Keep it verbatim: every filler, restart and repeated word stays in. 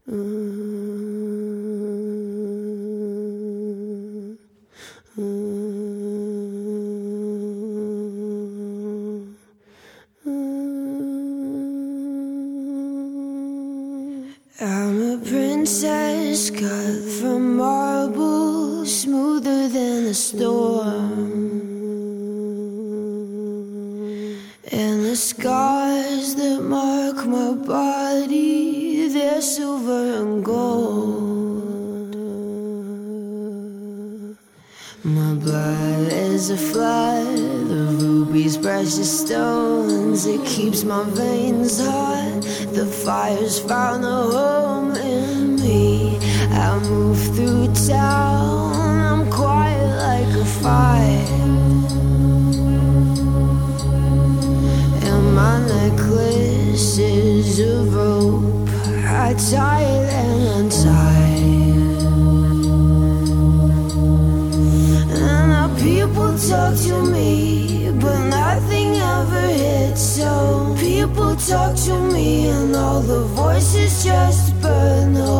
I'm a princess cut from marble, smoother than the storm. And the scars that mark my body, they're silver and gold. My blood is a flood, the rubies, precious stones. It keeps my veins hot, the fire's found a home in me. I move through town, I'm quiet like a fire. And my necklace is of rope, I tie it and untie. And now people talk to me, but nothing ever hits. So people talk to me and all the voices just burn.